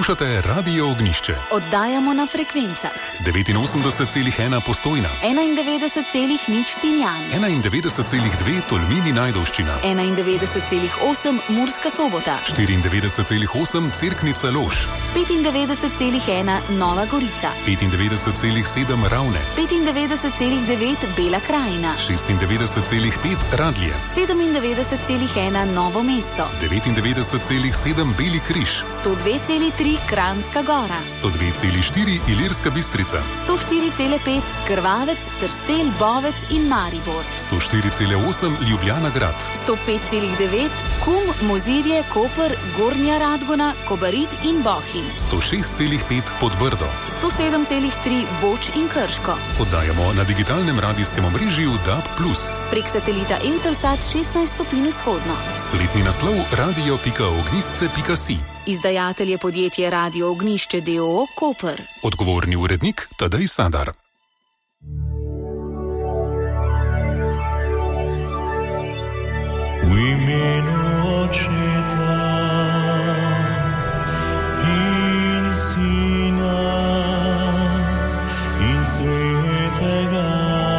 Poslušate Radio Ognišče. Oddajamo na frekvencah 89,1 Postojna, 91,0 Tinjan, 91,2 Tolmini Ajdovščina, 91,8 Murska Sobota, 94,8 Cerknica Lož, 95,1 Nova Gorica, 95,7 Ravne, 95,9 Bela Krajina, 96,5 Radlje, 97,1 Novo mesto, 99,7 Beli križ, 102,3 Kranjska Gora, 102,4 Ilirska Bistrica, 104,5 Krvavec, Trstelj, Bovec in Maribor, 104,8 Ljubljana grad, 105,9 Kum, Mozirje, Koper, Gornja Radgona, Kobarid in Bohinj, 106,5 Podbrdo, 107,3 Boč in Krško. Oddajamo na digitalnem radijskem omrežju DAB+. Prek satelita Eutelsat 16 stopinj vzhodno. Spletni naslov radio.ognisce.si. Izdajatelj je podjetje Radio Ognišče d.o.o. Koper. Odgovorni urednik Tadej Sadar. V imenu Očeta in Sina in Svetega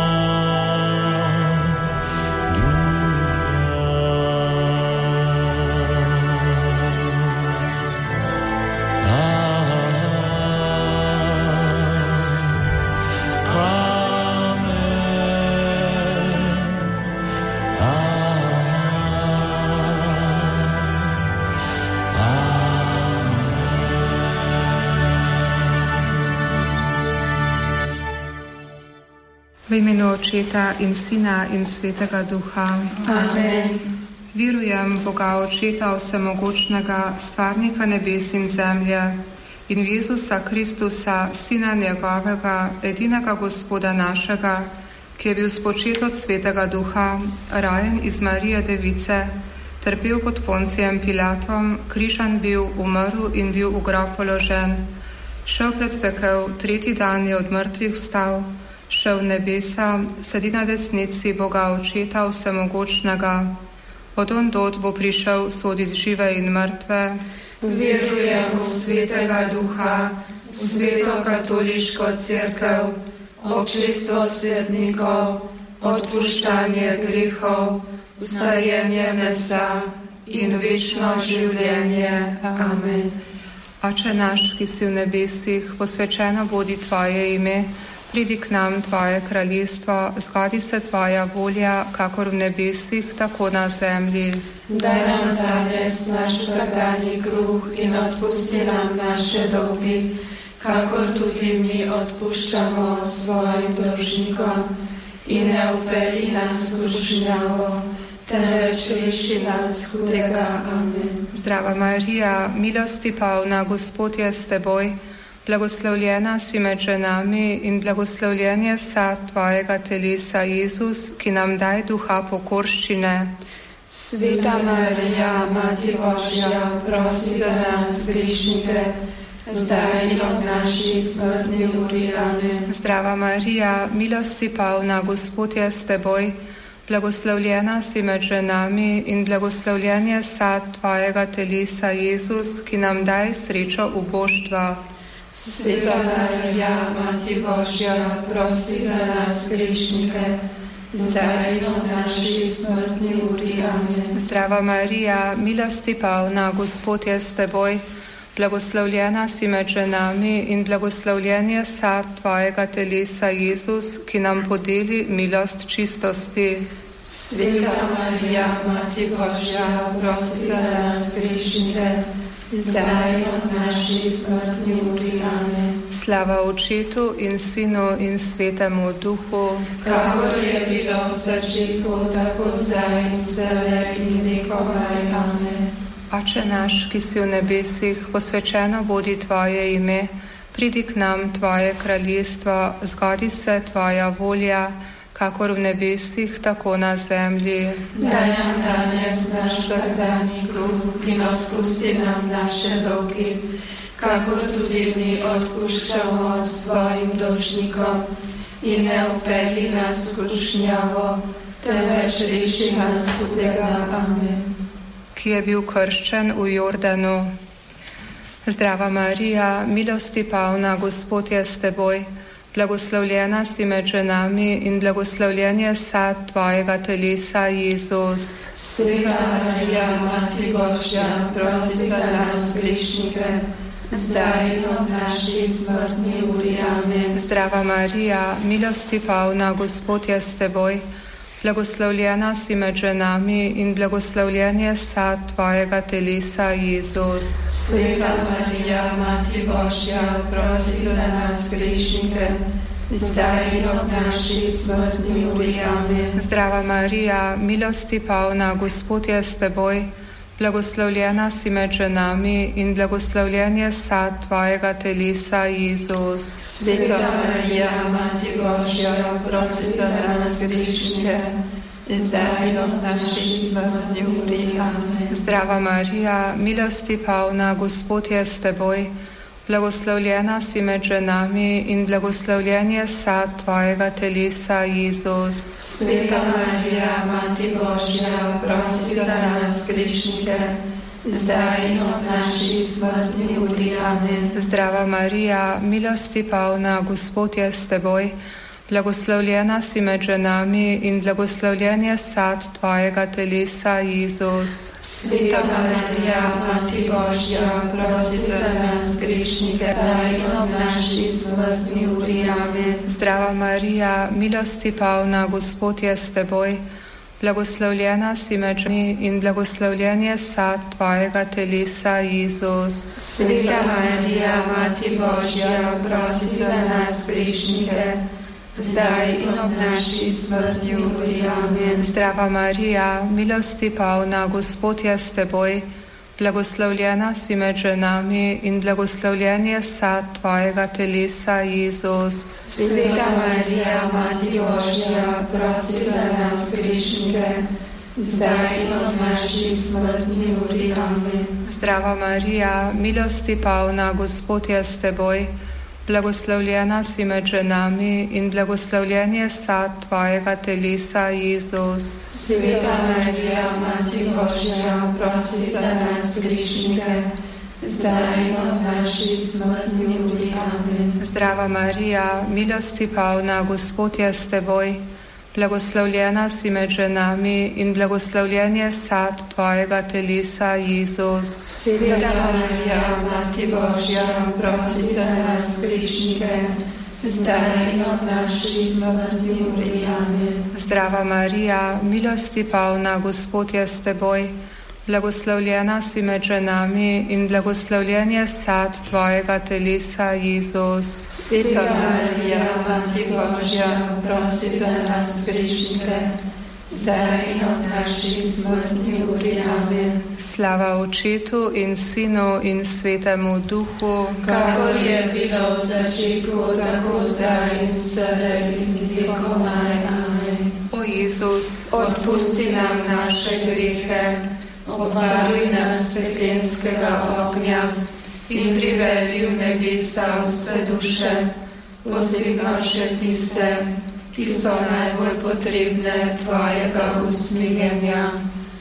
V imenu Očeta in Sina in Svetega Duha. Amen. Verujem v Boga Očeta Vsemogočnega, stvarnika nebes in zemlje, in v Jezusa Kristusa, Sina njegovega, edinega Gospoda našega, ki je bil spočet od Svetega Duha, rajen iz Marije Device, trpel pod Poncijem Pilatom, križan bil, umrl in bil v grob položen, šel pred pekel, tretji dan je od mrtvih vstal, šel v nebesa, sedi na desnici Boga Očeta Vsemogočnega, od ondod bo prišel soditi žive in mrtve. Verujem v Svetega Duha, v Sveto katoliško cerkev, občestvo svetnikov, odpuščanje grehov, vstajenje mesa in večno življenje. Amen. Oče naš, ki si v nebesih, posvečeno bodi tvoje ime. Pridi k nam tvoje kraljestvo, zgodi se tvoja volja, kakor v nebesih, tako na zemlji. Daj nam danes naš vsakdanji kruh in odpusti nam naše dolgi, kakor tudi mi odpuščamo svojim dolžnikom. In ne vpelji nas v skušnjavo, temveč reši nas hudega. Amen. Zdrava Marija, milosti polna, Gospod je s teboj. Blagoslovljena si med ženami in blagoslovljen je sad tvojega telesa, Jezus, ki nam daj duha pokorščine. Sveta Marija, Mati Božja, prosi za nas grešnike, zdaj in ob naši smrtni uri. Amen. Zdrava Marija, milosti polna, Gospod je s teboj. Blagoslovljena si med ženami in blagoslovljen je sad tvojega telesa, Jezus, ki nam daj srečo uboštva. Sveta Marija, Mati Božja, prosi za nas grešnike, zdaj in ob naši smrtni uri. Amen. Zdrava Marija, milosti polna, Gospod je s teboj. Blagoslovljena si med ženami in blagoslovljen je sad tvojega telesa, Jezus, ki nam podeli milost čistosti. Sveta Marija, Mati Božja, prosi za nas grešnike, zdaj in ob naši smrtni uri. Amen. Slava Očetu in Sinu in Svetemu Duhu, kakor je bilo v začetku, tako zdaj in vselej in vekomaj. Amen. Oče naš, ki si v nebesih, posvečeno bodi tvoje ime, pridi k nam tvoje kraljestvo, zgodi se tvoja volja, kakor v nebesih, tako na zemlji. Daj nam danes naš vsakdanji kruh in odpusti nam naše dolgi, kakor tudi mi odpuščamo svojim dolžnikom. In ne vpelji nas v skušnjavo, temveč reši nas hudega. Amen. Ki je bil krščen v Jordanu. Zdrava Marija, milosti polna, Gospod je s teboj, blagoslovljena si med ženami in blagoslovljen je sad tvojega telesa, Jezus. Sveta Marija, Mati Božja, prosi za nas grešnike, zdaj in ob naši smrtni uri. Amen. Zdrava Marija, milosti polna, Gospod je s teboj, blagoslovljena si med ženami in blagoslovljen je sad tvojega telesa, Jezus. Sveta Marija, Mati Božja, prosi za nas grešnike, zdaj in ob naši smrtni uri. Amen. Zdrava Marija, milosti polna, Gospod je s teboj, blagoslovljena si med ženami in blagoslovljen je sad tvojega telesa, Jezus. Sveta Marija, Mati Božja, prosi za nas grešnike, zdaj in ob naši smrtni uri. Amen. Zdrava Marija, milosti polna, Gospod je s teboj, blagoslovljena si med ženami in blagoslovljen je sad tvojega telesa, Jezus. Sveta Marija, Mati Božja, prosi za nas grešnike, zdaj in ob naši smrtni uri. Amen. Zdrava Marija, milosti polna, Gospod je s teboj, blagoslovljena si med ženami in blagoslovljen je sad tvojega telesa, Jezus. Sveta Marija, Mati Božja, prosi za nas grešnike, zdaj in ob naši smrtni uri. Amen. Zdrava Marija, milosti polna, Gospod je s teboj, blagoslovljena si med ženami in blagoslovljen je sad tvojega telesa, Jezus. Sveta Marija, Mati Božja, prosi za nas grešnike, zdaj in ob naši smrtni uri. Amen. Zdrava Marija, milosti polna, Gospod je s teboj, blagoslovljena si med ženami in blagoslovljen je sad tvojega telesa, Jezus. Sveta Marija, Mati Božja, prosi za nas grešnike, zdaj in ob naši smrtni uri. Amen. Zdrava Marija, milosti polna, Gospod je s teboj, blagoslovljena si med ženami in blagoslovljen je sad tvojega telesa, Jezus. Sveta Marija, Mati Božja, prosi za nas grešnike, zdaj in ob naši smrtni uri. Amen. Zdrava Marija, milosti polna, Gospod je s teboj, blagoslovljena si med ženami in blagoslovljen je sad tvojega telesa, Jezus. Sveta Marija, Mati Božja, prosi za nas grešnike, zdaj in ob naši smrtni uri. Amen. Zdrava Marija, milosti polna, Gospod je s teboj, blagoslovljena si med ženami in blagoslovljen je sad tvojega telesa, Jezus. Sveta Marija, Mati Božja, prosi za nas grešnike, zdaj in ob naši smrtni uri. Amen. Slava Očetu in Sinu in Svetemu Duhu, kakor je bilo v začetku, tako zdaj in vselej in vekomaj. Amen. O Jezus, odpusti nam naše grehe, obvaruj nas peklenskega ognja in privedi v nebesa vse duše, posebno še tiste, ki so najbolj potrebne tvojega usmiljenja.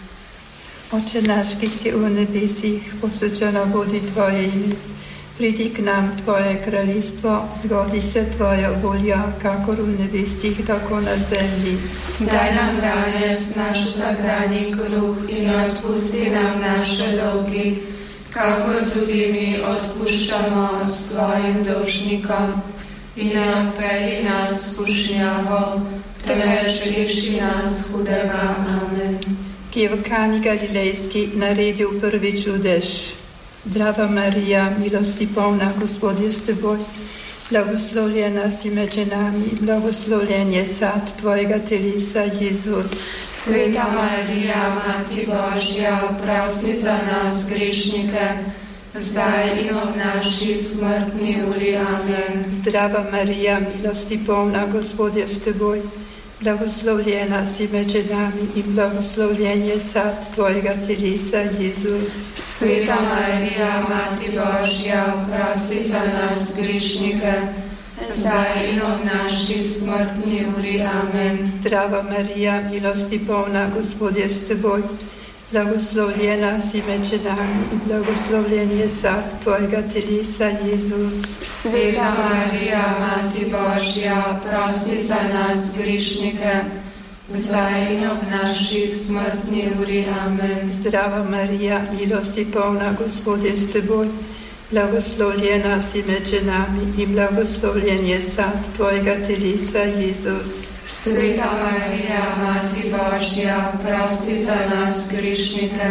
Oče naš, ki si v nebesih, posvečeno bodi tvoje ime. Pridi k nam tvoje kraljestvo, zgodi se tvoja volja, kakor v nebesih, tako na zemlji. Daj nam danes naš vsakdanji kruh in odpusti nam naše dolgi, kakor tudi mi odpuščamo svojim dolžnikom. In ne odpelji nas v skušnjavo, temveč reši nas hudega. Amen. Ki je v Kani Galilejski naredil prvi čudež. Zdrava Marija, milosti polna, Gospod je s teboj, blagoslovljena si med ženami, blagoslovljen je sad tvojega telesa, Jezus. Sveta Marija, Mati Božja, prosi za nas grešnike, zdaj in ob naši smrtni uri. Amen. Zdrava Marija, milosti polna, Gospod je s teboj, blagoslovljena si med ženami in blagoslovljen je sad tvojega telesa, Jezus. Sveta Marija, Mati Božja, prosi za nas grešnike, zdaj in ob naši smrtni uri. Amen. Zdrava Marija, milosti polna, Gospod je s teboj, Blagoslovljena si med ženami in blagoslovljen je sad tvojega telesa, Jezus. Sveta Marija, Mati Božja, prosi za nas grešnike, zdaj in ob naši smrtni uri. Amen. Zdrava Marija, milosti polna, Gospod je s teboj, blagoslovljena si med ženami in blagoslovljen je sad tvojega telesa, Jezus. Sveta Marija, Mati Božja, prosi za nas grešnike,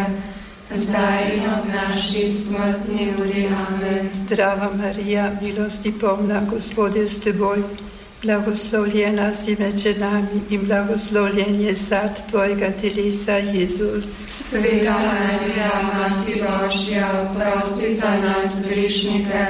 zdaj in ob naši smrtni uri. Amen. Zdrava Marija, milosti polna, Gospod je s teboj, blagoslovljena si med ženami in blagoslovljen je sad tvojega telesa, Jezus. Sveta Marija, Mati Božja, prosi za nas grešnike,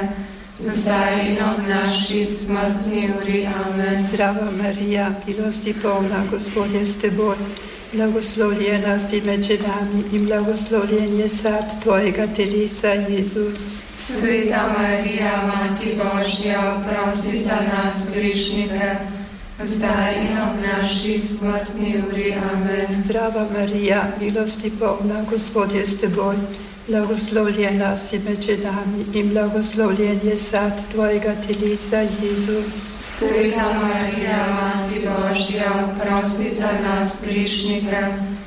zdaj in ob naši smrtni uri. Amen. Zdrava Marija, milosti polna, Gospod je s teboj, blagoslovljena si med ženami in blagoslovljen je sad tvojega telesa, Jezus. Sveta Marija, Mati Božja, prosi za nas grešnike, zdaj in ob naši smrtni uri. Amen. Zdrava Marija, milosti polna, Gospod je s teboj, blagoslovljena si med ženami in blagoslovljen je sad tvojega telesa, Jezus. Sveta Marija, Mati Božja, prosi za nas grešnike,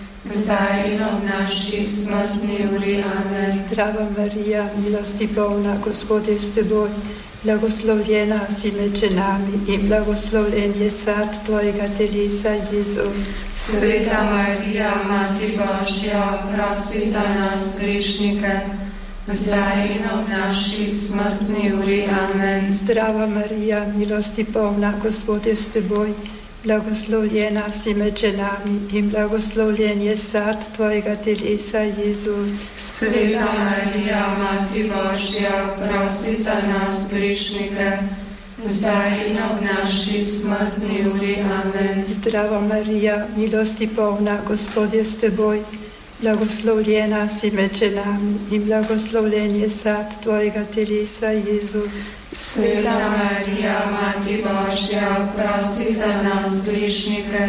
zdaj in ob naši smrtni uri. Amen. Zdrava Marija, milosti polna, Gospod je s teboj, blagoslovljena si med ženami in blagoslovljen je sad tvojega telesa, Jezus. Sveta Marija, Mati Božja, prosi za nas grešnike, zdaj in ob naši smrtni uri. Amen. Zdrava Marija, milosti polna, Gospod je s teboj, blagoslovljena si med ženami in blagoslovljen je sad tvojega telesa, Jezus. Sveta Marija, Mati Božja, prosi za nas grešnike, zdaj in ob naši smrtni uri. Amen. Zdrava Marija, milosti polna, Gospod je s teboj, blagoslovljena si med ženami in blagoslovljen je sad tvojega telesa, Jezus. Sveta Marija, Mati Božja, prosi za nas grešnike,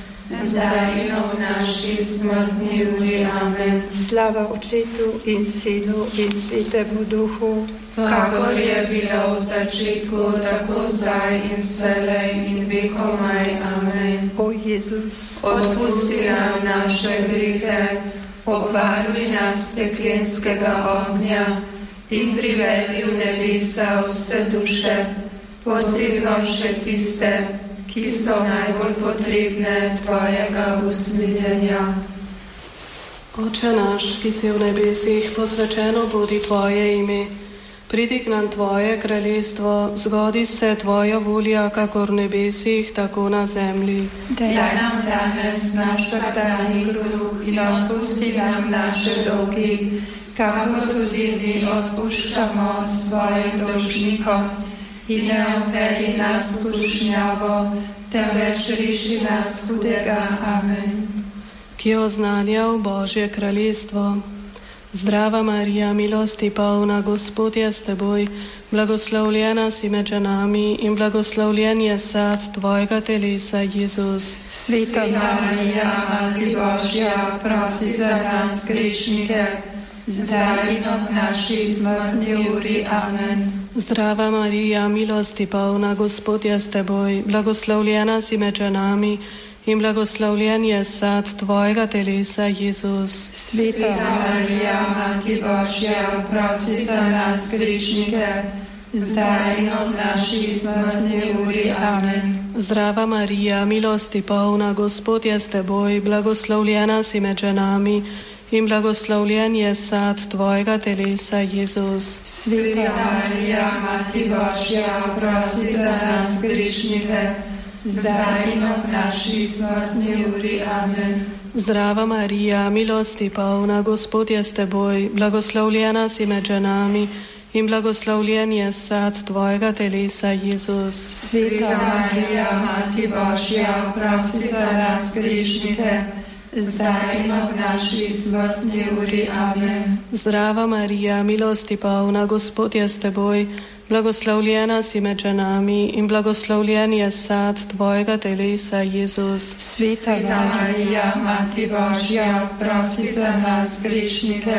zdaj in ob naši smrtni uri. Amen. Slava Očetu in Sinu in Svetemu Duhu, kakor je bilo v začetku, tako zdaj in vselej in vekomaj. Amen. O Jezus, odpusti nam naše grehe, obvaruj nas peklenskega ognja in privedi v nebesa vse duše, posebno še tiste, ki so najbolj potrebne tvojega usmiljenja. Oče naš, ki si v nebesih, posvečeno bodi tvoje ime. Pridi k nam tvoje kraljestvo, zgodi se tvoja volja, kakor v nebesih, tako na zemlji. Daj nam danes naš vsakdanji kruh in odpusti nam naše dolgi, kakor tudi mi odpuščamo svojim dolžnikom. In ne operi nas v skušnjavo, temveč reši nas hudega. Amen. Ki je oznanjal Božje kraljestvo. Zdrava Marija, milosti polna, Gospod je s teboj, blagoslovljena si med ženami in blagoslovljen je sad tvojega telesa, Jezus. Sveta Marija, Mati Božja, prosi za nas grešnike, zdaj in ob naši smrtni uri. Amen. Zdrava Marija, milosti polna, Gospod je s teboj, blagoslovljena si med ženami in blagoslovljen je sad tvojega telesa, Jezus. Sveta Marija, Mati Božja, prosi za nas grešnike, zdaj in ob naši smrtni uri. Amen. Zdrava Marija, milosti polna, Gospod je s teboj, blagoslovljena si med ženami in blagoslovljen je sad tvojega telesa, Jezus. Sveta Marija, Mati Božja, prosi za nas grešnike, zdaj in ob naši smrtni uri. Amen. Zdrava Marija, milosti polna, Gospod je s teboj, blagoslovljena si med ženami in blagoslovljen je sad tvojega telesa, Jezus. Sveta Marija, Mati Božja, prosi za nas grešnike, zdaj in ob naši smrtni uri. Amen. Zdrava Marija, milosti polna, Gospod je s teboj, blagoslovljena si med ženami in blagoslovljen je sad tvojega telesa, Jezus. Sveta Marija, Mati Božja, prosi za nas grešnike,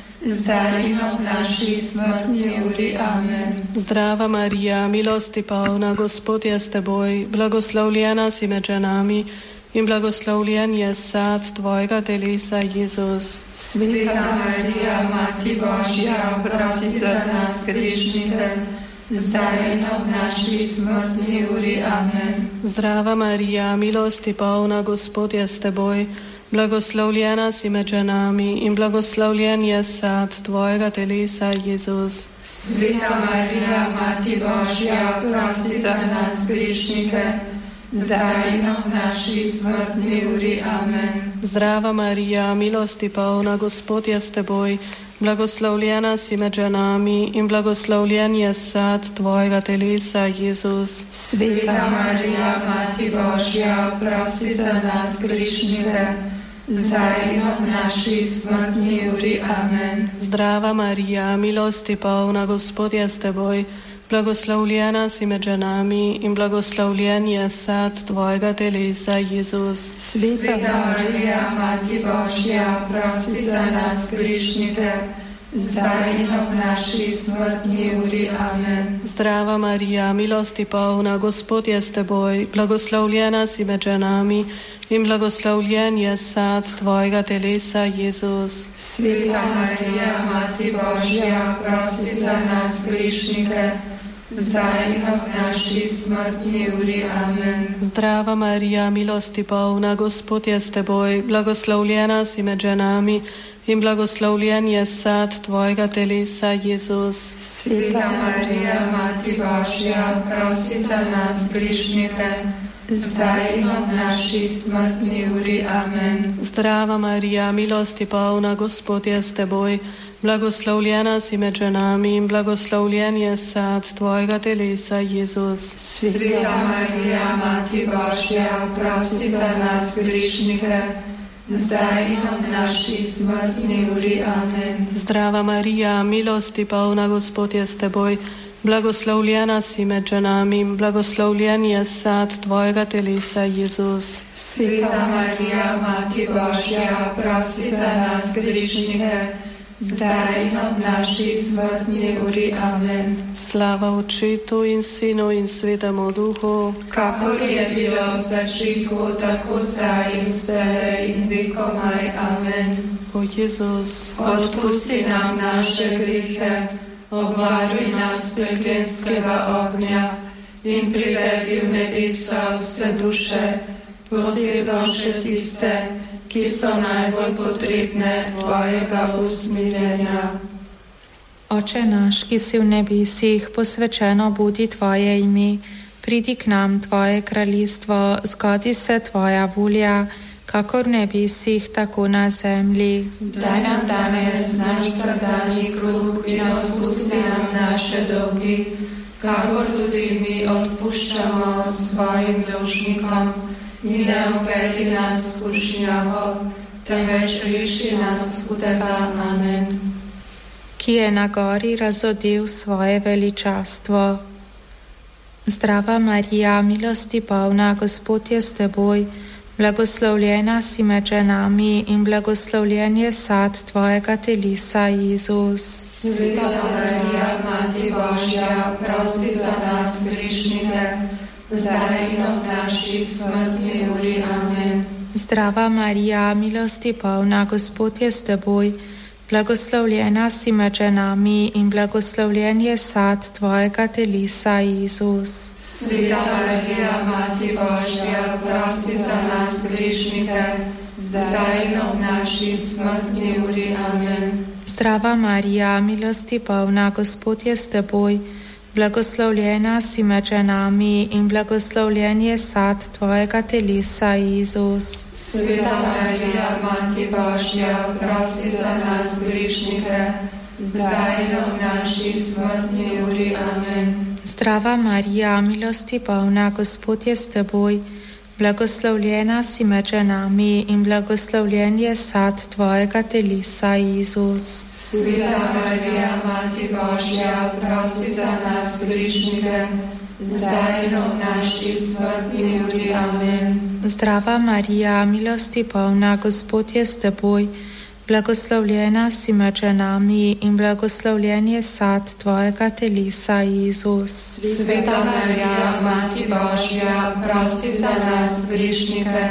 zdaj in ob naši smrtni uri. Amen. Zdrava Marija, milosti polna, Gospod je s teboj, blagoslovljena si med ženami in blagoslovljen je sad tvojega telesa, Jezus. Sveta Marija, Mati Božja, prosi za nas grešnike, zdaj in ob naši smrtni uri. Amen. Zdrava Marija, milosti polna, Gospod je s teboj, blagoslovljena si med ženami in blagoslovljen je sad tvojega telesa, Jezus. Sveta Marija, Mati Božja, prosi za nas grešnike, zdaj in ob naši smrtni uri. Amen. Zdrava Marija, milosti polna, Gospod je s teboj, blagoslovljena si med ženami in blagoslovljen je sad tvojega telesa, Jezus. Sveta Marija, Mati Božja, prosi za nas grešnike, zdaj in ob naši smrtni uri. Amen. Zdrava Marija, milosti polna, Gospod je s teboj, blagoslovljena si med ženami in blagoslovljen je sad tvojega telesa, Jezus. Sveta Marija, Mati Božja, prosi za nas grešnike, zdaj in ob naši smrtni uri. Amen. Zdrava Marija, milosti polna, Gospod je s teboj, blagoslovljena si med ženami in blagoslovljen je sad tvojega telesa, Jezus. Sveta Marija, Mati Božja, prosi za nas grešnike, zdaj in ob naši smrtni uri. Amen. Zdrava Marija, milosti polna, Gospod je s teboj, blagoslovljena si med ženami in blagoslovljen je sad tvojega telesa, Jezus. Sveta Marija, Mati Božja, prosi za nas grešnike, zdaj in ob naši smrtni uri. Amen. Zdrava Marija, milosti polna, Gospod je s teboj, blagoslovljena si med ženami in blagoslovljen je sad tvojega telesa, Jezus. Sveta Marija, Mati Božja, prosi za nas grešnike, zdaj in ob naši smrtni uri. Amen. Zdrava Marija, milosti polna, Gospod je s teboj, blagoslovljena si med ženami in blagoslovljen je sad tvojega telesa, Jezus. Sveta Marija, Mati Božja, prosi za nas grešnike, zdaj in ob naši smrtni uri. Amen. Slava Očetu in Sinu in Svetemu Duhu, kakor je bilo v začetku, tako zdaj in vselej in vekomaj. Amen. O Jezus, odpusti nam naše grehe, obvaruj nas peklenskega ognja in privedi v nebesa vse duše, posebno še tiste, ki so najbolj potrebne tvojega usmiljenja. Oče naš, ki si v nebesih, posvečeno budi tvoje ime, pridi k nam tvoje kraljestvo, zgodi se tvoja volja, kakor v nebesih, tako na zemlji. Daj nam danes naš vsakdanji kruh in odpusti nam naše dolgi, kakor tudi mi odpuščamo svojim dolžnikom. In ne uvedi nas v skušnjavo, temveč reši nas hudega. Amen. Ki je na gori razodel svoje veličastvo. Zdrava Marija, milosti polna, Gospod je s teboj, blagoslovljena si med ženami in blagoslovljen je sad tvojega telesa, Jezus. Sveta Marija, Mati Božja, prosi za nas grešnike, zdaj in ob naši smrtni uri. Amen. Zdrava Marija, milosti polna, Gospod je s teboj, blagoslovljena si med ženami in blagoslovljen je sad tvojega telesa, Jezus. Sveta Marija, Mati Božja, prosi za nas grešnike, zdaj in ob naši smrtni uri. Amen. Zdrava Marija, milosti polna, Gospod je s teboj, blagoslovljena si med ženami in blagoslovljen je sad tvojega telesa, Jezus. Sveta Marija, Mati Božja, prosi za nas grešnike, zdaj in ob naši smrtni uri. Amen. Zdrava Marija, milosti polna, Gospod je s teboj, blagoslovljena si med ženami in blagoslovljen je sad tvojega telesa, Jezus. Sveta Marija, Mati Božja, prosi za nas grešnike, zdaj in ob naši smrtni uri. Amen. Zdrava Marija, milosti polna, Gospod je s teboj, blagoslovljena si med ženami in blagoslovljen je sad tvojega telesa, Jezus. Sveta Marija, Mati Božja, prosi za nas grešnike,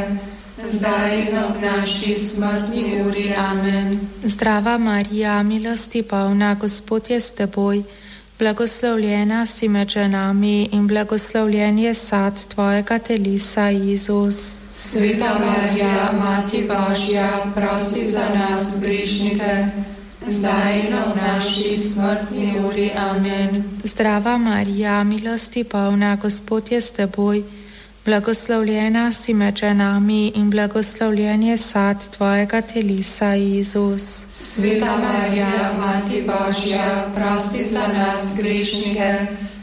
zdaj in ob naši smrtni uri. Amen. Zdrava Marija, milosti polna, Gospod je s teboj, blagoslovljena si med ženami in blagoslovljen je sad tvojega telesa, Jezus. Sveta Marija, Mati Božja, prosi za nas grešnike, zdaj in ob naši smrtni uri. Amen. Zdrava Marija, milosti polna, Gospod je s teboj, blagoslovljena si med ženami in blagoslovljen je sad tvojega telesa, Jezus. Sveta Marija, Mati Božja, prosi za nas grešnike,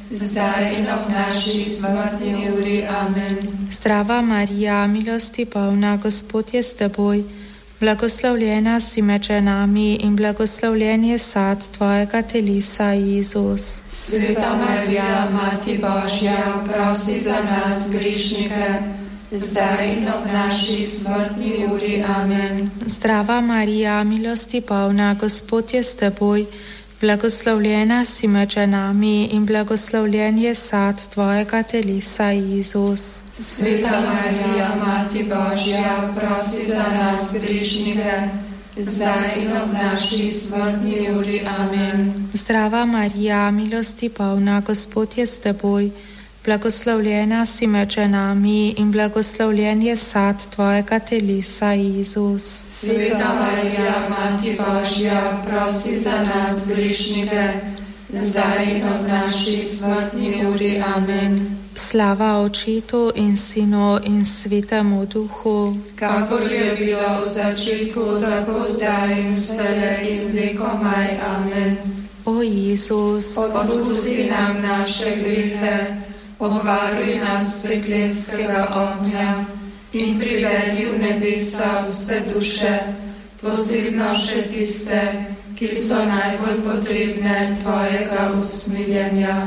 zdaj in ob naši smrtni uri. Amen. Zdrava Marija, milosti polna, Gospod je s teboj, blagoslovljena si med ženami in blagoslovljen je sad tvojega telesa, Jezus. Sveta Marija, Mati Božja, prosi za nas grešnike, zdaj in ob naši smrtni uri. Amen. Zdrava Marija, milosti polna, Gospod je s teboj, blagoslovljena si med ženami in blagoslovljen je sad tvojega telesa, Jezus. Sveta Marija, Mati Božja, prosi za nas grešnike, zdaj in ob naši smrtni uri. Amen. Zdrava Marija, milosti polna, Gospod je s teboj, blagoslovljena si med ženami in blagoslovljen je sad tvojega telesa, Jezus. Sveta Marija, Mati Božja, prosi za nas grešnike, zdaj in ob naši smrtni uri. Amen. Slava Očetu in Sinu in Svetemu Duhu, kakor je bilo v začetku, tako zdaj in vselej in vekomaj. Amen. O Jezus, odpusti nam naše grehe, obvaruj nas prekletskega ognja in privedi v nebesa vse duše, posebno še tiste, ki so najbolj potrebne tvojega usmiljenja.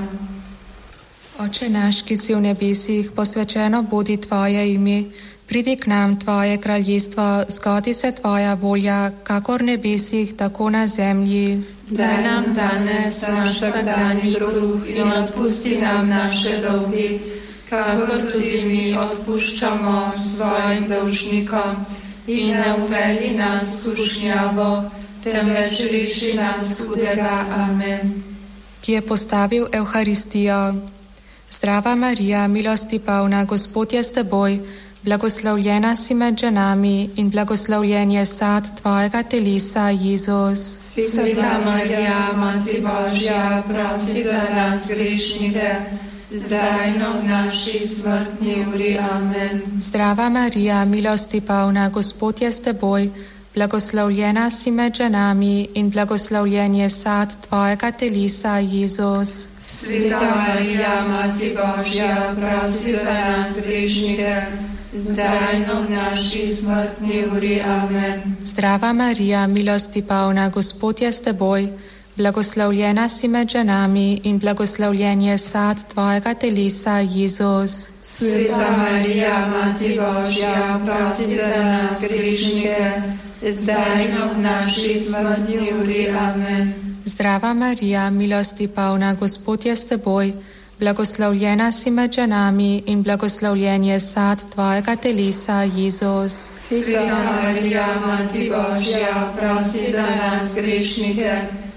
Oče naš, ki si v nebesih, posvečeno bodi tvoje ime, pridi k nam tvoje kraljestvo, zgodi se tvoja volja, kakor v nebesih, tako na zemlji. Daj nam danes naš vsakdanji kruh in odpusti nam naše dolgi, kakor tudi mi odpuščamo svojim dolžnikom. In ne uvedi nas v skušnjavo, temveč reši nas hudega. Amen. Ki je postavil Evharistijo. Zdrava Marija, milosti polna, Gospod je s teboj, blagoslovljena si med ženami in blagoslovljen je sad tvojega telesa, Jezus. Sveta Marija, Mati Božja, prosi za nas grešnike, zdaj in ob naši smrtni uri. Amen. Zdrava Marija, milosti polna, Gospod je s teboj, blagoslovljena si med ženami in blagoslovljen je sad tvojega telesa, Jezus. Sveta Marija, Mati Božja, prosi za nas grešnike, zdaj in ob naši smrtni uri. Amen. Zdrava Marija, milosti polna, Gospod je s teboj, blagoslovljena si med ženami in blagoslovljen je sad tvojega telesa, Jezus. Sveta Marija, Mati Božja, prosi za nas grešnike, zdaj in ob naši smrtni uri. Amen. Zdrava Marija, milosti polna, Gospod je s teboj, blagoslovljena si med ženami in blagoslovljen je sad tvojega telesa, Jezus. Sveta Marija, Mati Božja, prosi za nas grešnike,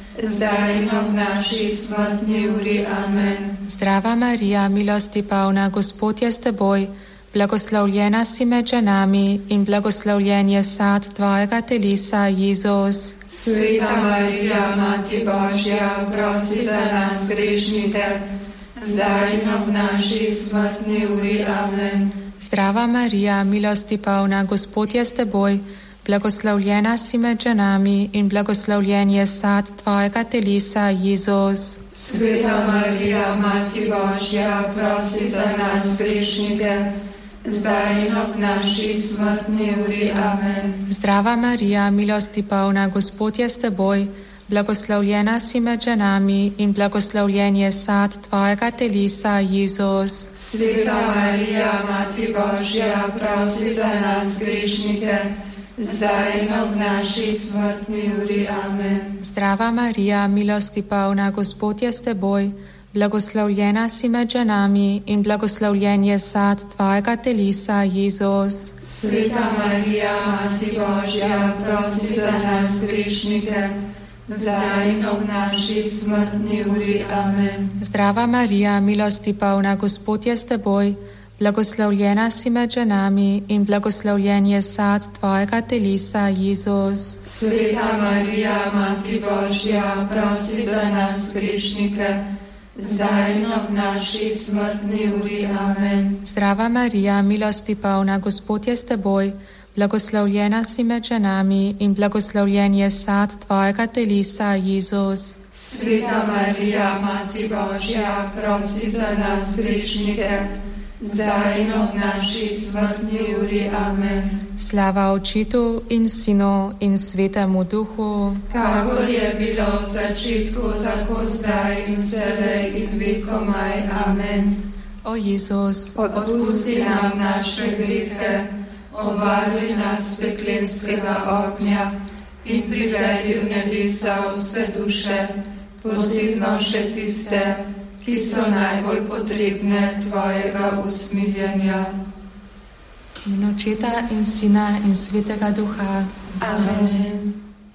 zdaj in ob naši smrtni uri. Amen. Zdrava Marija, milosti polna, Gospod je s teboj, blagoslovljena si med ženami in blagoslovljen je sad tvojega telesa, Jezus. Sveta Marija, Mati Božja, prosi za nas grešnike, zdaj in ob naši smrtni uri. Amen. Zdrava Marija, milosti polna, Gospod je s teboj, blagoslovljena si med ženami in blagoslovljen je sad tvojega telesa, Jezus. Sveta Marija, Mati Božja, prosi za nas grešnike, zdaj in ob naši smrtni uri. Amen. Zdrava Marija, milosti polna, Gospod je s teboj, blagoslovljena si med ženami in blagoslovljen je sad tvojega telesa, Jezus. Sveta Marija, Mati Božja, prosi za nas grešnike, zdaj in ob naši smrtni uri. Amen. Zdrava Marija, milosti polna, Gospod je s teboj, blagoslovljena si med ženami in blagoslovljen je sad tvojega telesa, Jezus. Sveta Marija, Mati Božja, prosi za nas grešnike, zdaj in ob naši smrtni uri. Amen. Zdrava Marija, milosti polna, Gospod je s teboj, blagoslovljena si med ženami in blagoslovljen je sad tvojega telesa, Jezus. Sveta Marija, Mati Božja, prosi za nas grešnike, zdaj in ob naši smrtni uri. Amen. Zdrava Marija, milosti polna, Gospod je s teboj, blagoslovljena si med ženami in blagoslovljen je sad tvojega telesa, Jezus. Sveta Marija, Mati Božja, prosi za nas grešnike, zdaj in ob naši smrtni uri. Amen. Slava Očetu in Sinu in Svetemu Duhu, kakor je bilo v začetku, tako zdaj in vselej in vekomaj. Amen. O Jezus, odpusti nam naše grehe, obvaruj nas peklenskega ognja in privedi v nebesa vse duše, posebno še tiste, ki so najbolj potrebne tvojega usmiljenja. In Očeta in Sina in Svetega Duha. Amen.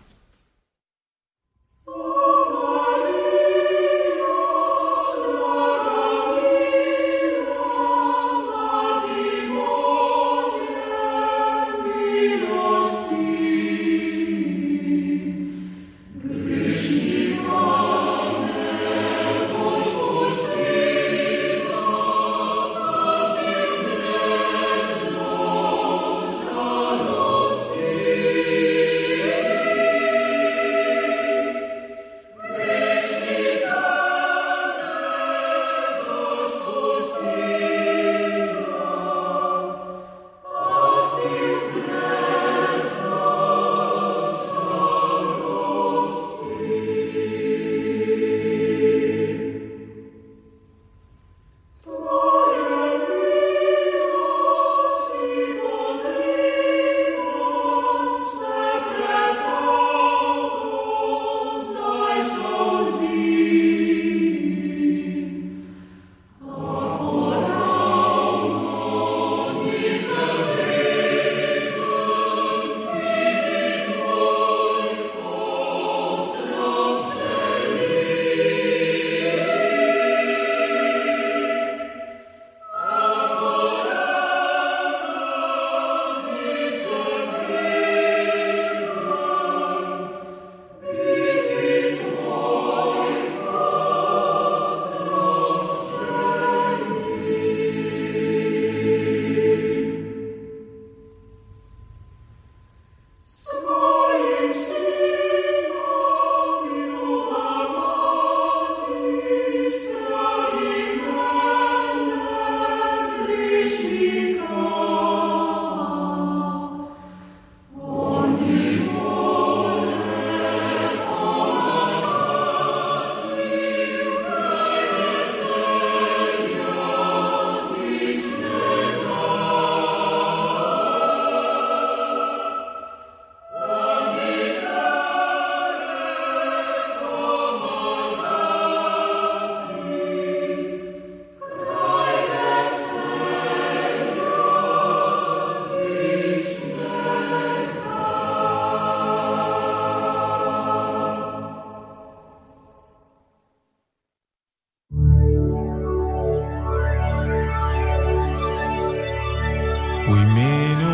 V imenu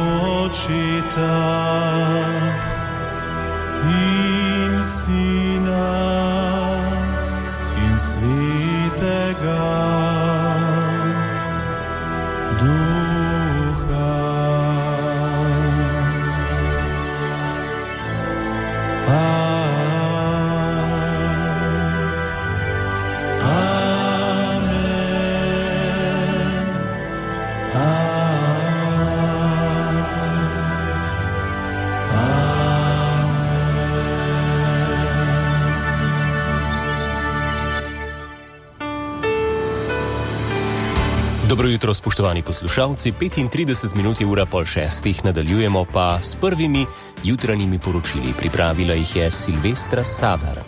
Očeta in Sina in Svetega Duha. Dobro jutro, spoštovani poslušalci. 35 minut je ura 5:30, nadaljujemo pa s prvimi jutranjimi poročili. Pripravila jih je Silvestra Sadar.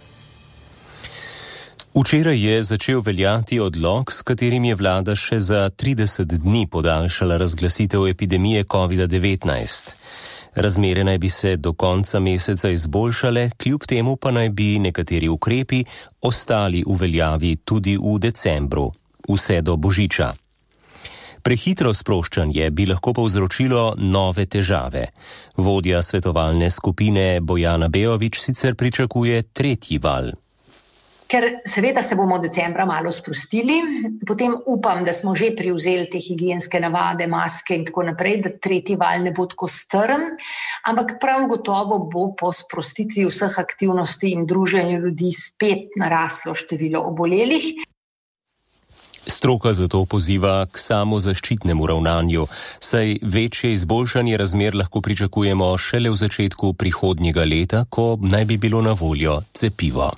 Včeraj je začel veljati odlok, s katerim je vlada še za 30 dni podaljšala razglasitev epidemije COVID-19. Razmere naj bi se do konca meseca izboljšale, kljub temu pa naj bi nekateri ukrepi ostali v veljavi tudi v decembru, vse do Božiča. Prehitro sproščanje bi lahko povzročilo nove težave. Vodja svetovalne skupine Bojana Bejović sicer pričakuje tretji val. Ker seveda se bomo decembra malo sprostili, potem upam, da smo že prevzeli te higienske navade, maske in tako naprej, da tretji val ne bo tako strm, ampak prav gotovo bo po sprostitvi vseh aktivnosti in druženju ljudi spet naraslo število obolelih. Stroka zato poziva k samozaščitnemu ravnanju, saj večje izboljšanje razmer lahko pričakujemo šele v začetku prihodnjega leta, ko naj bi bilo na voljo cepivo.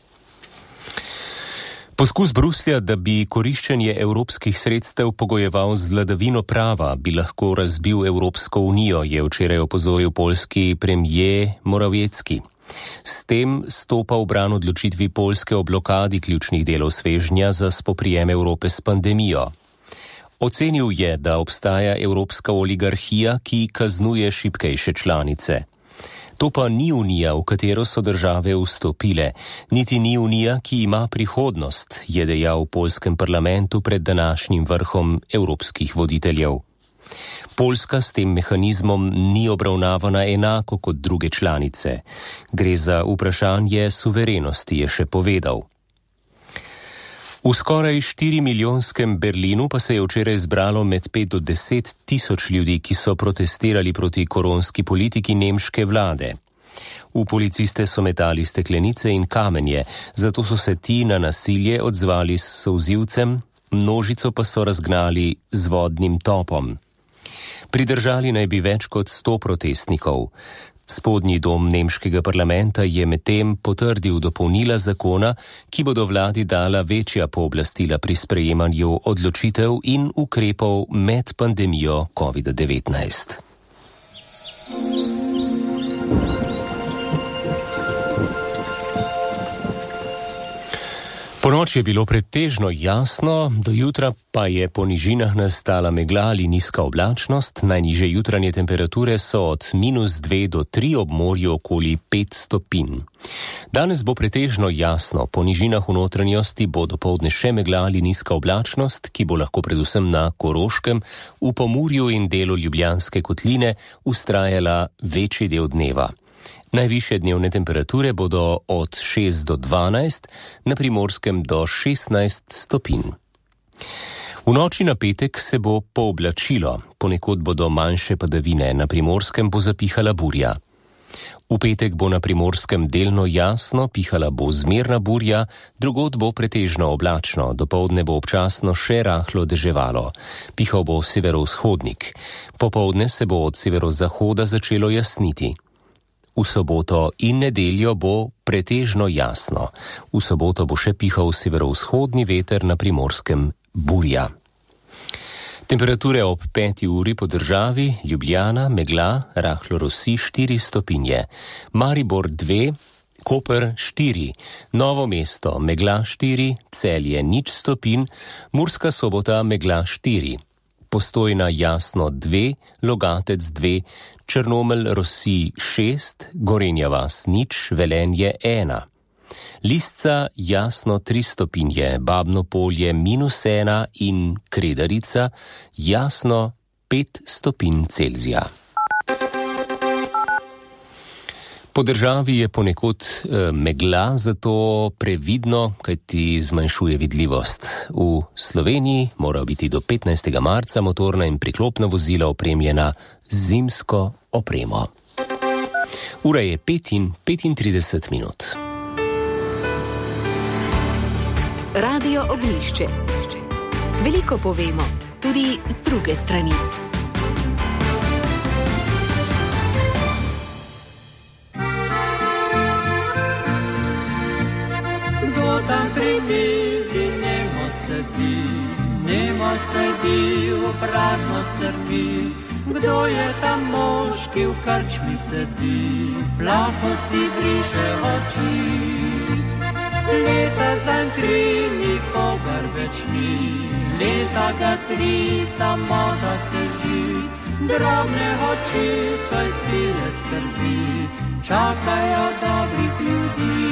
Poskus Bruslja, da bi koriščenje evropskih sredstev pogojeval z vladavino prava, bi lahko razbil Evropsko unijo, je včeraj opozoril poljski premijer Morawiecki. S tem stopa v bran odločitvi Poljske o blokadi ključnih delov svežnja za spoprijem Evrope s pandemijo. Ocenil je, da obstaja evropska oligarhija, ki kaznuje šibkejše članice. To pa ni unija, v katero so države vstopile, niti ni unija, ki ima prihodnost, je dejal v poljskem parlamentu pred današnjim vrhom evropskih voditeljev. Poljska s tem mehanizmom ni obravnavana enako kot druge članice. Gre za vprašanje suverenosti, je še povedal. V skoraj 4-milijonskem Berlinu pa se je včeraj zbralo med 5 do 10 tisoč ljudi, ki so protestirali proti koronski politiki nemške vlade. V policiste so metali steklenice in kamenje, zato so se ti na nasilje odzvali s solzivcem, množico pa so razgnali z vodnim topom. Pridržali naj bi več kot 100 protestnikov. Spodnji dom nemškega parlamenta je medtem potrdil dopolnila zakona, ki bodo vladi dala večja pooblastila pri sprejemanju odločitev in ukrepov med pandemijo COVID-19. Ponoči je bilo pretežno jasno, do jutra pa je po nižinah nastala megla ali nizka oblačnost, najnižje jutranje temperature so od -2 do 3 ob morju okoli 5 stopinj. Danes bo pretežno jasno, po nižinah v notranjosti bo dopoldne še megla ali nizka oblačnost, ki bo lahko predvsem na Koroškem, v Pomurju in delu Ljubljanske kotline vztrajala večji del dneva. Najvišje dnevne temperature bodo od 6 do 12, na Primorskem do 16 stopinj. V noči na petek se bo pooblačilo, ponekod bodo manjše padavine, na Primorskem bo zapihala burja. V petek bo na Primorskem delno jasno, pihala bo zmerna burja, drugod bo pretežno oblačno, dopoldne bo občasno še rahlo deževalo. Pihal bo severovzhodnik. Popoldne se bo od severozahoda začelo jasniti. V soboto in nedeljo bo pretežno jasno. V soboto bo še pihal severovzhodni veter, na Primorskem burja. Temperature ob 5. uri po državi: Ljubljana, megla, rahlo rosi 4 stopinje, Maribor 2, Koper 4, Novo mesto, megla 4, Celje 0 stopinj, Murska Sobota, megla 4. Postojna jasno 2, Logatec 2, Črnomelj rosi 6, Gorenja vas 0, Velenje 1. Lisca jasno 3 stopinje, Babno Polje -1 in Kredarica jasno 5 stopinj Celzija. Po državi je ponekod megla, zato previdno, kajti zmanjšuje vidljivost. V Sloveniji mora biti do 15. marca motorna in priklopna vozila opremljena z zimsko opremo. Ura je 5:35 minut. Radio Oglišče. Veliko povemo, tudi z druge strani. Kdo tam pri mizi njemu sedi, nemo sedi, v prazno strmi. Kdo je tam mož, ki v krčmi sedi, plaho si briše oči. Leta zanj 3 nikogar več ni, leta ga 3 samota teži. Drobne oči so izbile skrbi, čakajo dobrih ljudi.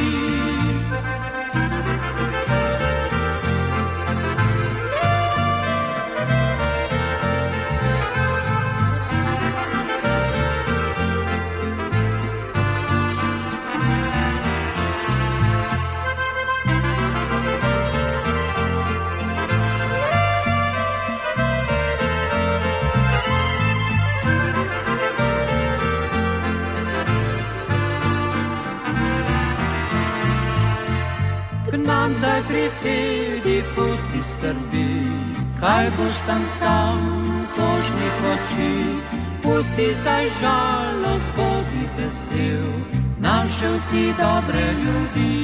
Nam zdaj prisedi, pusti skrbi, kaj boš tam sam, tožnih oči. Pusti zdaj žalost, bodi vesel, našel si dobre ljudi.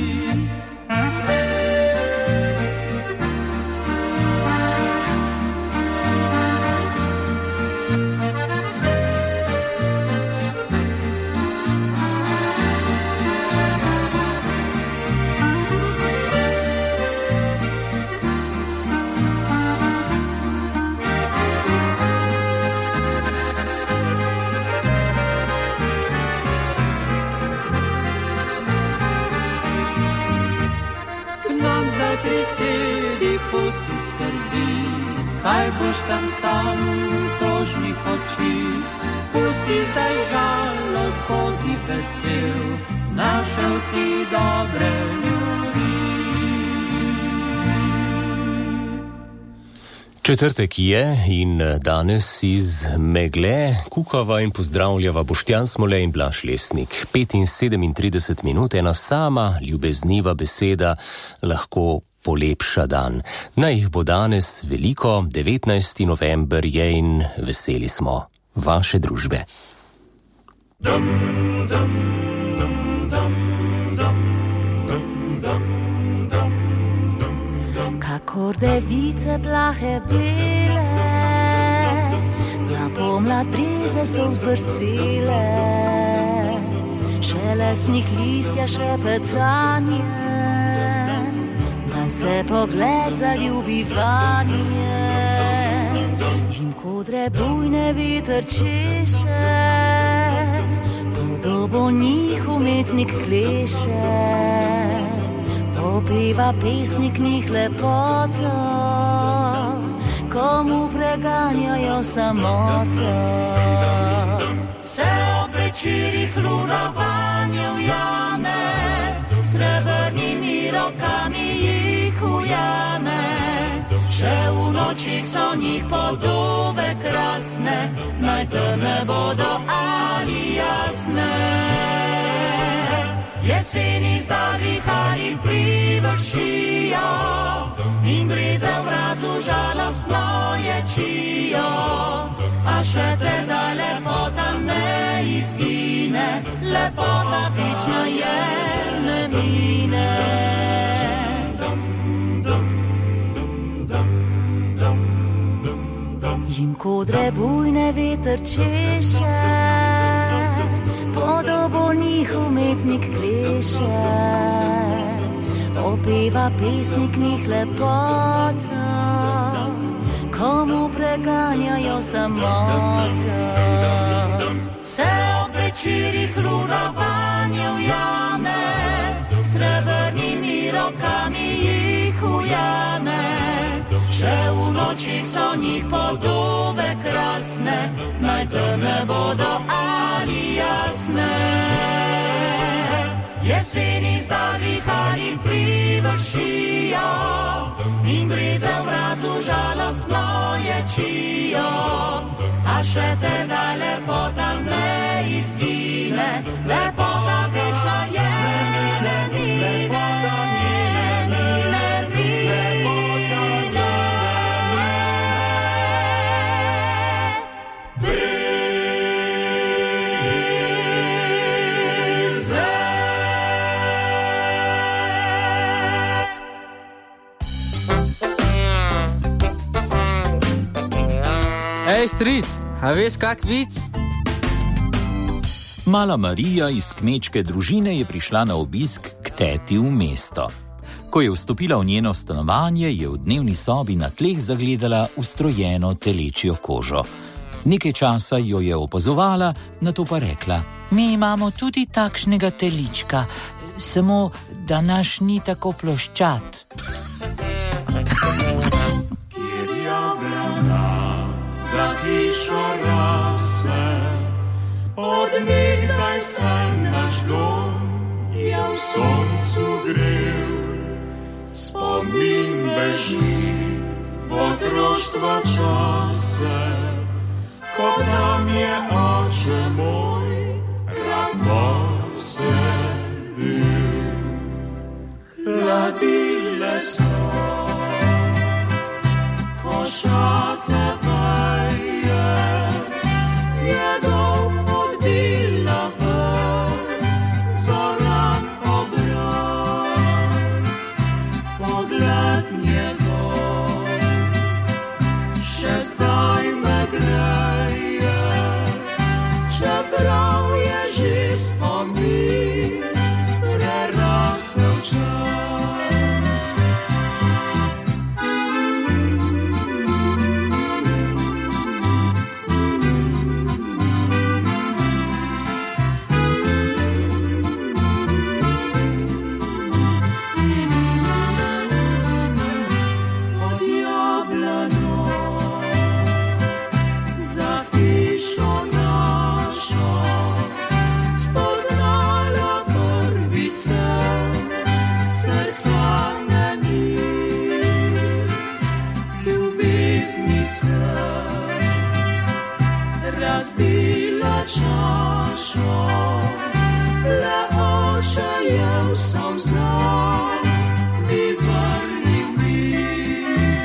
Pusti skrbi, kaj boš tam sam, tožnih oči. Pusti zdaj žalost, bodi vesel, našel si dobre ljudi. Četrtek je in danes iz megle kukava in pozdravljava Boštjan Smole in Blaž Lesnik. 35 minut, ena sama ljubezniva beseda lahko polepša dan. Naj jih bo danes veliko, 19. november je in veseli smo vaše družbe. Dum, dum, dum, dum, dum, dum, dum, dum, dum, dum. Kakor device plahe bele, na pomlad brize so vzbrstile, šelestnik listja šepetanje, se pogled zaljubi vanje, jim kodre bujne veter češe, podobo njih umetnik kleše, popeva pesnik njih lepoto, komu preganjajo samoto. Se ob večerih lunovanje ujame, srebrnimi rokami jih ujame, še v nočih so njih podobe krasne, naj temne bodo ali jasne. Jeseni zda vihari privršijo in brize v razu žalostno ječijo, a še teda lepota ne izgine, lepota večna je ne mine. Jim kodre bujne veter češe, podobo njih umetnik kleše, opeva pesnik njih lepoto, komu preganjajo samoto. Se ob večerih lunovanje ujame, srebrnimi rokami jih ujame, še v nočih so njih podobe krasne, naj temne bodo ali jasne. Jeseni zda vihari privršijo in brize v razu žalostno ječijo, a še teda lepota ne izgine, lepota večna je ne mine. stric, a veš kak vic? Mala Marija iz kmečke družine je prišla na obisk k teti v mesto. Ko je vstopila v njeno stanovanje, je v dnevni sobi na tleh zagledala ustrojeno telečjo kožo. Nekaj časa jo je opazovala, nato pa rekla: Mi imamo tudi takšnega telička, samo da naš ni tako ploščat. Kjer jablana za hišo rase, od nekdaj sem naš dom je v soncu grel. Spomin beži otroštva čase, ko nam je oče moj rad posedil. Hladile so košate veje, njegov podila vrst, zoran obraz. Pogled njegov še zdaj me greje, čeprav je že spomin prerasel čas. Razbila čašo, le očajev sem znal, mi vrni mir.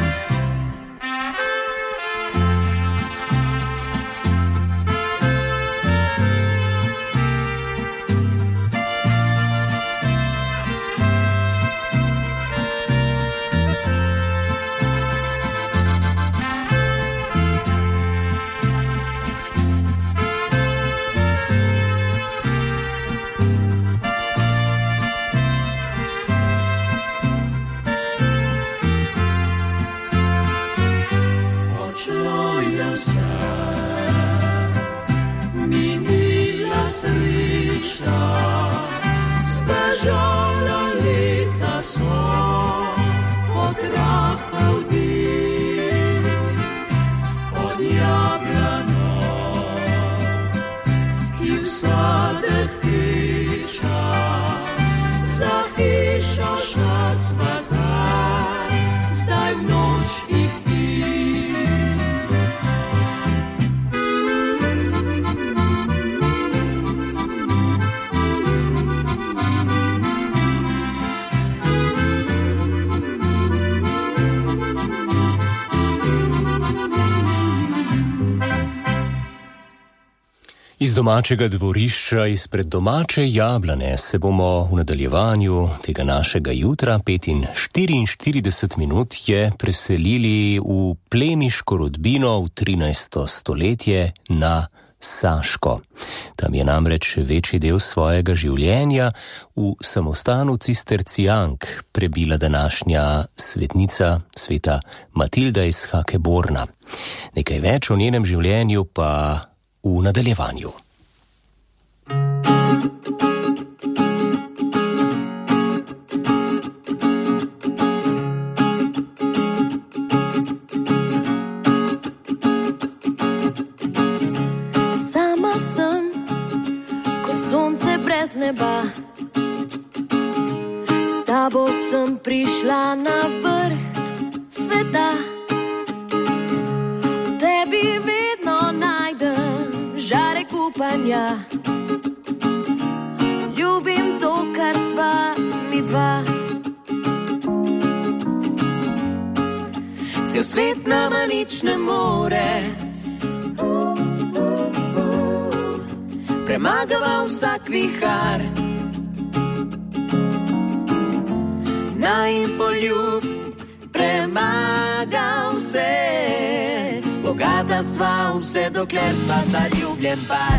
Iz domačega dvorišča, izpred domače jablane, se bomo v nadaljevanju tega našega jutra 45 minut je preselili v plemiško rodbino v 13. stoletje na Saško. Tam je namreč večji del svojega življenja v samostanu cistercijank prebila današnja svetnica sveta Matilda iz Hakeborna. Nekaj več o njenem življenju pa v nadaljevanju. Sama sem kot sonce brez neba, s tabo sem prišla na vrh sveta. Tebi vedno najdem žarek upanja, ljubim to, kar sva mi dva. Cel svet nama nič ne more, premagava vsak vihar. Naj poljub premaga vse, bogata bogata sva, vse dokler sva zaljubljen par.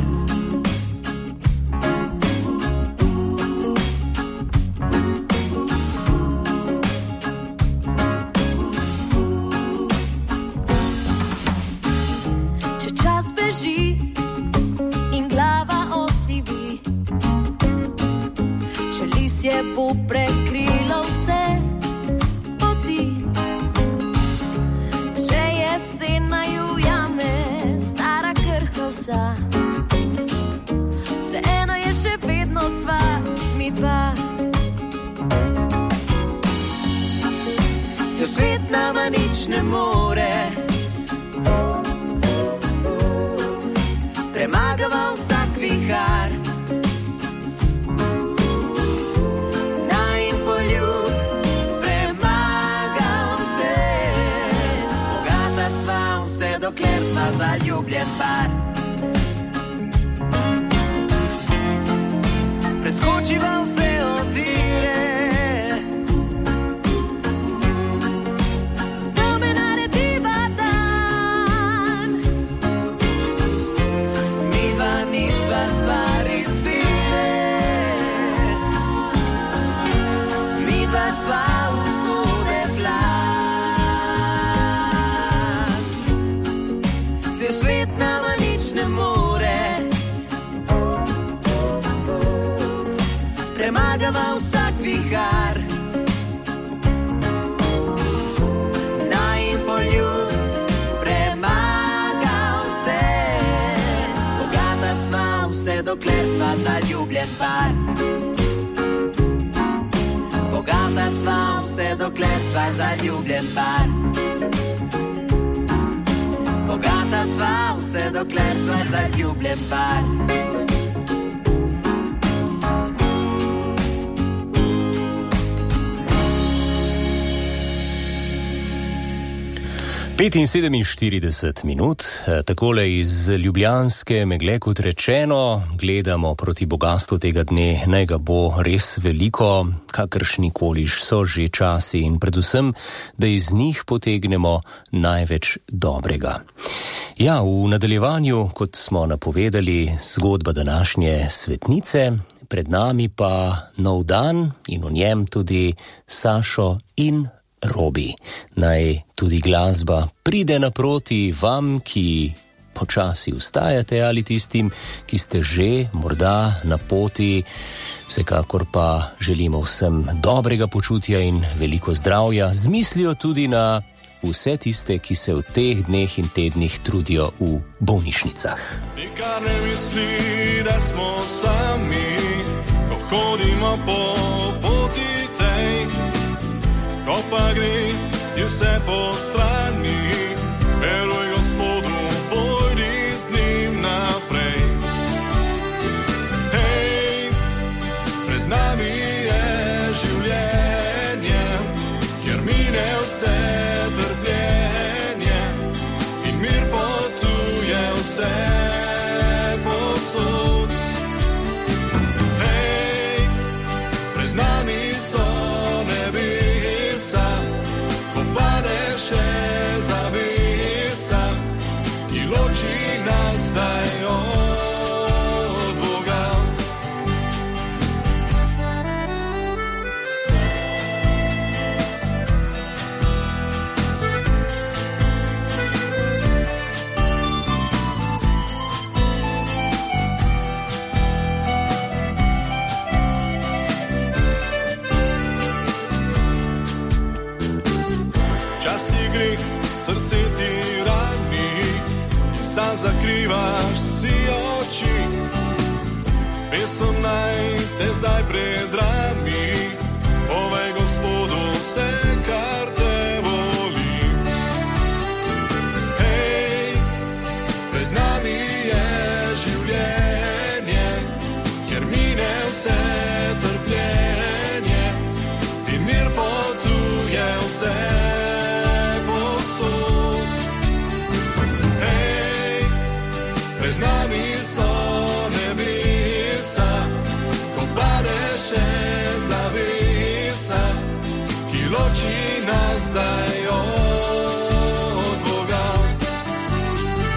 Če čas beži in glava osivi, če listje bo prekrilo vse poti, če jesen naju jame stara krhka vsa, vseeno je še vedno sva mi dva. Cel svet nama nič ne more, premagava vsak vihar. Najin poljub premaga vse, bogata sva, vse dokler sva zaljubljen par. Preskočiva vse ovire, stvar izbire, midva sva usode plan. Cel svet nama nič ne more, premagava vsak vihar. Najin poljub premaga vse, bogata sva, vse dokler sva zaljubljen par. Bogata sva, vse dokler sva zaljubljen par. Bogata sva, vse dokler sva zaljubljen par. 47 minut, takole iz ljubljanske megle, kot rečeno, gledamo proti bogastvu tega dne, naj ga bo res veliko, kakršnikoliš so že časi in predvsem, da iz njih potegnemo največ dobrega. Ja, v nadaljevanju, kot smo napovedali, zgodba današnje svetnice, pred nami pa nov dan in v njem tudi Sašo in Robi. Naj tudi glasba pride naproti vam, ki počasi vstajate, ali tistim, ki ste že morda na poti. Vsekakor pa želimo vsem dobrega počutja in veliko zdravja, z mislijo tudi na vse tiste, ki se v teh dneh in tednih trudijo v bolnišnicah. Nikar ne misli, da smo sami, ko hodimo po poti tej. Ko pa gre ti vse po strani, veruj Gospodu, pojdi z njim naprej. Hej, pred nami je življenje, kjer mine vse trpljenje in mir potuje vse povsod. Hej, pred nami so srce ti rani in sam zakrivaš si oči. Pesem naj te zdaj predrami, povej Gospodu vse, kar te boli. Hej, pred nami je življenje, kjer mine vse trpljenje in mir potuje vse. Loči nas zdaj od Boga.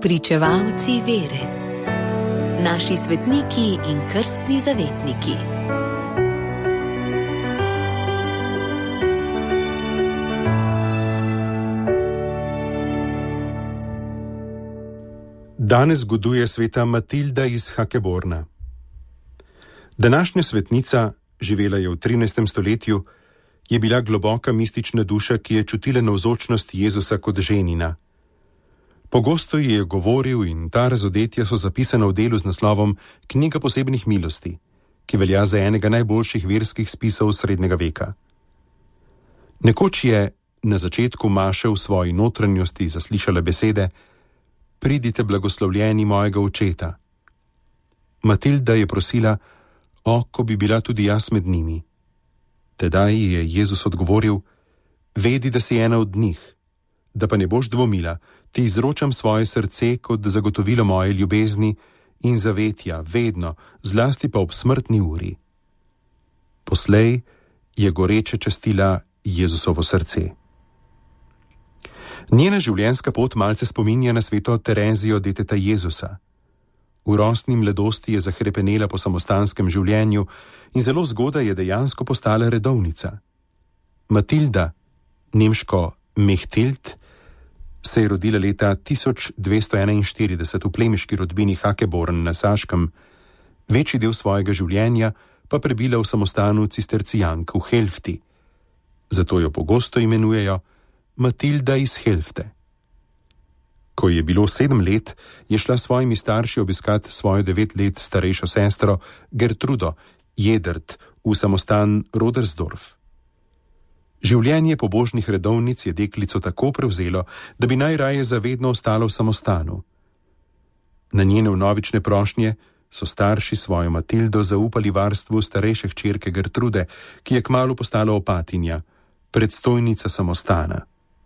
Pričevalci vere. Naši svetniki in krstni zavetniki. Danes goduje sveta Matilda iz Hakeborna. Današnja svetnica, živela je v 13. stoletju, je bila globoka mistična duša, ki je čutila navzočnost Jezusa kot ženina. Pogosto ji je govoril in ta razodetja so zapisana v delu z naslovom Knjiga posebnih milosti, ki velja za enega najboljših verskih spisov srednjega veka. Nekoč je na začetku maše v svoji notranjosti zaslišala besede: Pridite, blagoslovljeni mojega očeta. Matilda je prosila: O, ko bi bila tudi jaz med njimi. Tedaj je Jezus odgovoril: Vedi, da si ena od njih, da pa ne boš dvomila, ti izročam svoje srce kot zagotovilo moje ljubezni in zavetja, vedno, zlasti pa ob smrtni uri. Poslej je goreče častila Jezusovo srce. Njena življenjska pot malce spominja na sveto Terezijo deteta Jezusa. V rosni mladosti je zahrepenela po samostanskem življenju in zelo zgodaj je dejansko postala redovnica. Matilda, nemško Mechtild, se je rodila leta 1241 v plemiški rodbini Hakeborn na Saškem, večji del svojega življenja pa prebila v samostanu cistercijank v Helfti. Zato jo pogosto imenujejo Matilda iz Helfte. Ko je bilo 7 let, je šla s svojimi starši obiskat svojo 9 let starejšo sestro Gertrudo Jedert v samostan Rodersdorf. Življenje pobožnih redovnic je deklico tako prevzelo, da bi najraje zavedno ostalo v samostanu. Na njene vnovične prošnje so starši svojo Matildo zaupali varstvu starejše hčerke Gertrude, ki je kmalu postala opatinja, predstojnica samostana.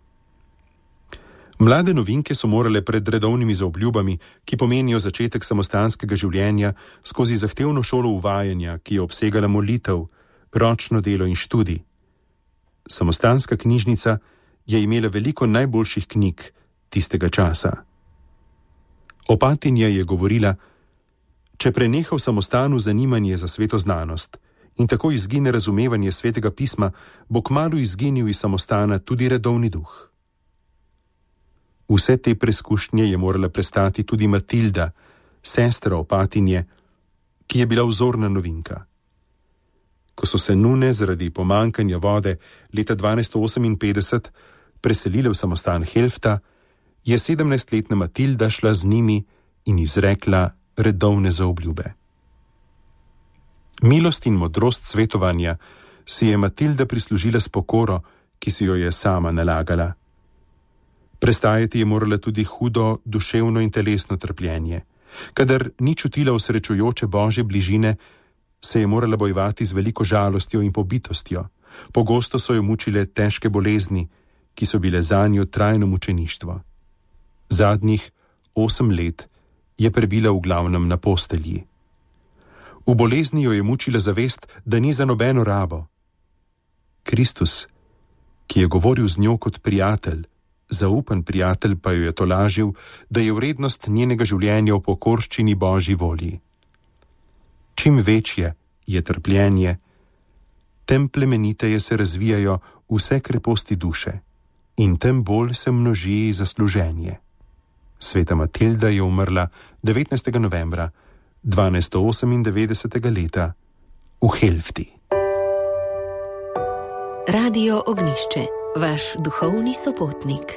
Mlade novinke so morale pred redovnimi zaobljubami, ki pomenijo začetek samostanskega življenja, skozi zahtevno šolo uvajanja, ki je obsegala molitev, ročno delo in študij. Samostanska knjižnica je imela veliko najboljših knjig tistega časa. Opatinja je govorila: Če preneha v samostanu zanimanje za sveto znanost in tako izgine razumevanje svetega pisma, bo kmalu izginil iz samostana tudi redovni duh. Vse te preskušnje je morala prestati tudi Matilda, sestra opatinje, ki je bila vzorna novinka. Ko so se nune zaradi pomankanja vode leta 1258 preselile v samostan Helfta, je 17-letna Matilda šla z njimi in izrekla redovne zaobljube. Milost in modrost svetovanja si je Matilda prislužila s pokoro, ki si jo je sama nalagala. Prestajati je morala tudi hudo duševno in telesno trpljenje. Kadar ni čutila osrečujoče božje bližine, se je morala bojevati z veliko žalostjo in pobitostjo. Pogosto so jo mučile težke bolezni, ki so bile zanjo trajno mučeništvo. Zadnjih 8 let je prebila v glavnem na postelji. V bolezni jo je mučila zavest, da ni za nobeno rabo. Kristus, ki je govoril z njo kot prijatelj, zaupen prijatelj, pa jo je tolažil, da je vrednost njenega življenja v pokorščini Božji volji. Čim večje je trpljenje, tem plemeniteje se razvijajo vse kreposti duše in tem bolj se množi zasluženje. Sveta Matilda je umrla 19. novembra 1298. leta v Helfti. Radio Ognjišče, vaš duhovni sopotnik.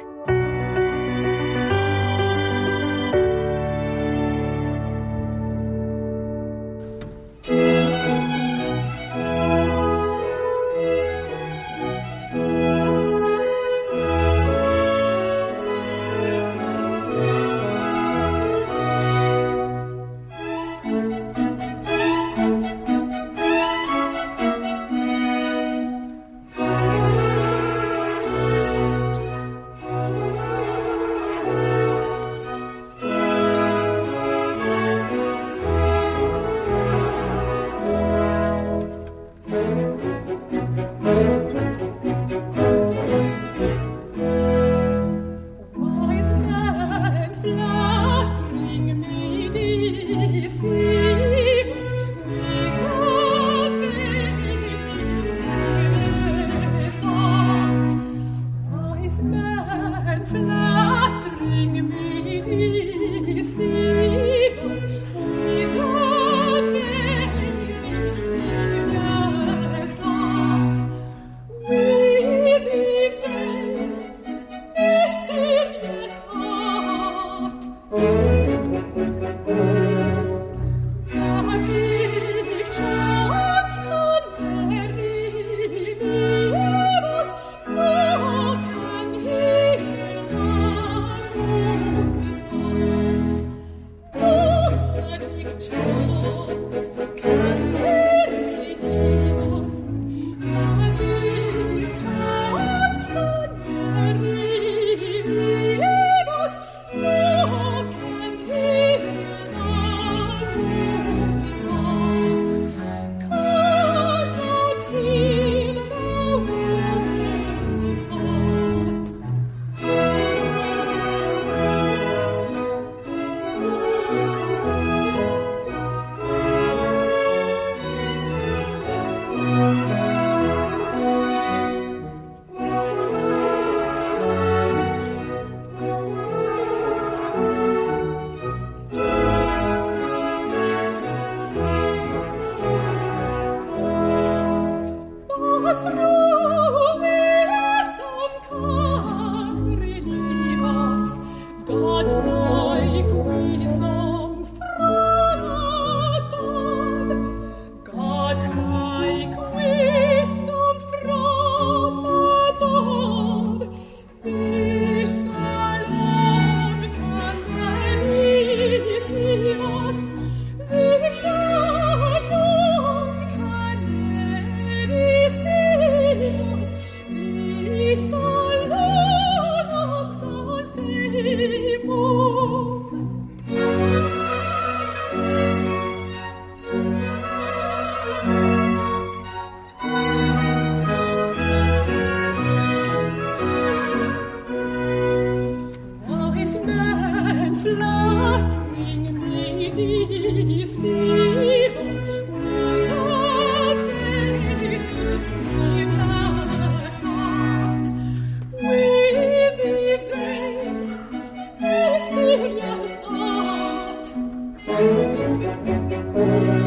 Yes,